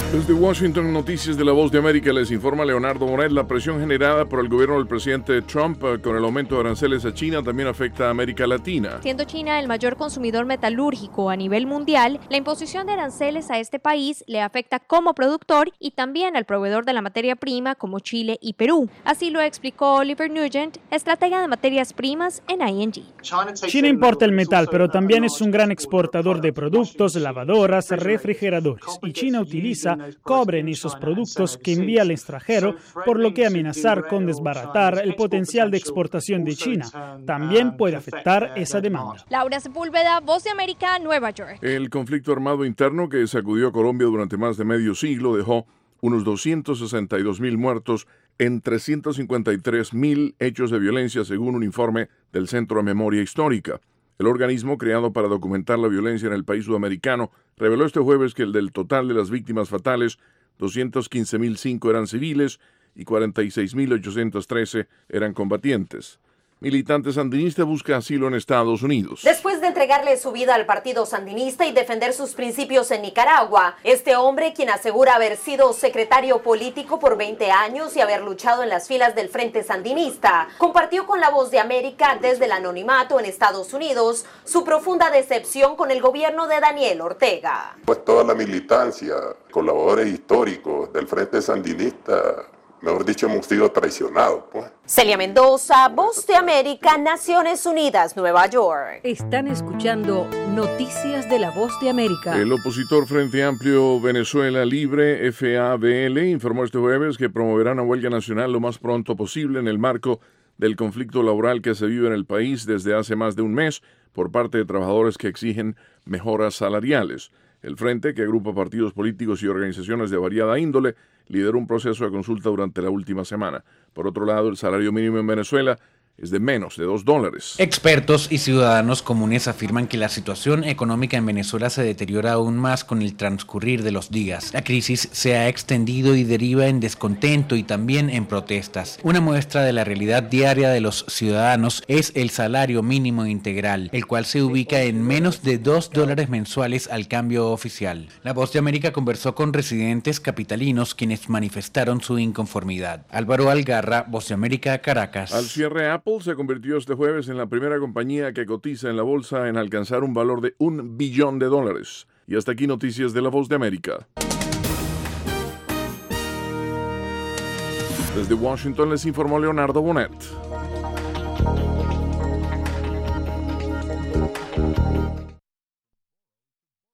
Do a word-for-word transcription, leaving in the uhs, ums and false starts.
Desde Washington, Noticias de la Voz de América, les informa Leonardo Bonet. La presión generada por el gobierno del presidente Trump eh, con el aumento de aranceles a China también afecta a América Latina. Siendo China el mayor consumidor metalúrgico a nivel mundial, la imposición de aranceles a este país le afecta como productor y también al proveedor de la materia prima como Chile y Perú. Así lo explicó Oliver Nugent, estratega de materias primas en I N G. China importa el metal, pero también es un gran exportador de productos, lavadoras, refrigeradores, y China utiliza cobre en esos productos que envía al extranjero, por lo que amenazar con desbaratar el potencial de exportación de China también puede afectar esa demanda. Laura Sepúlveda, Voz de América, Nueva York. El conflicto armado interno que sacudió a Colombia durante más de medio siglo dejó unos doscientos sesenta y dos mil muertos en trescientos cincuenta y tres mil hechos de violencia, según un informe del Centro de Memoria Histórica. El organismo, creado para documentar la violencia en el país sudamericano, reveló este jueves que el del total de las víctimas fatales, doscientos quince mil cinco eran civiles y cuarenta y seis mil ochocientos trece eran combatientes. Militante sandinista busca asilo en Estados Unidos. Después de entregarle su vida al partido sandinista y defender sus principios en Nicaragua, este hombre, quien asegura haber sido secretario político por veinte años y haber luchado en las filas del Frente Sandinista, compartió con La Voz de América desde el anonimato en Estados Unidos su profunda decepción con el gobierno de Daniel Ortega. Pues toda la militancia, colaboradores históricos del Frente Sandinista, mejor dicho, hemos sido traicionados, pues. Celia Mendoza, Voz de América, Naciones Unidas, Nueva York. Están escuchando Noticias de la Voz de América. El opositor Frente Amplio Venezuela Libre, F A V L, informó este jueves que promoverá una huelga nacional lo más pronto posible en el marco del conflicto laboral que se vive en el país desde hace más de un mes por parte de trabajadores que exigen mejoras salariales. El Frente, que agrupa partidos políticos y organizaciones de variada índole, lideró un proceso de consulta durante la última semana. Por otro lado, el salario mínimo en Venezuela es de menos de dos dólares. Expertos y ciudadanos comunes afirman que la situación económica en Venezuela se deteriora aún más con el transcurrir de los días. La crisis se ha extendido y deriva en descontento y también en protestas. Una muestra de la realidad diaria de los ciudadanos es el salario mínimo integral, el cual se ubica en menos de dos dólares mensuales al cambio oficial. La Voz de América conversó con residentes capitalinos quienes manifestaron su inconformidad. Álvaro Algarra, Voz de América, Caracas. Al cierre, Apple se convirtió este jueves en la primera compañía que cotiza en la bolsa en alcanzar un valor de un billón de dólares. Y hasta aquí Noticias de la Voz de América. Desde Washington les informó Leonardo Bonet.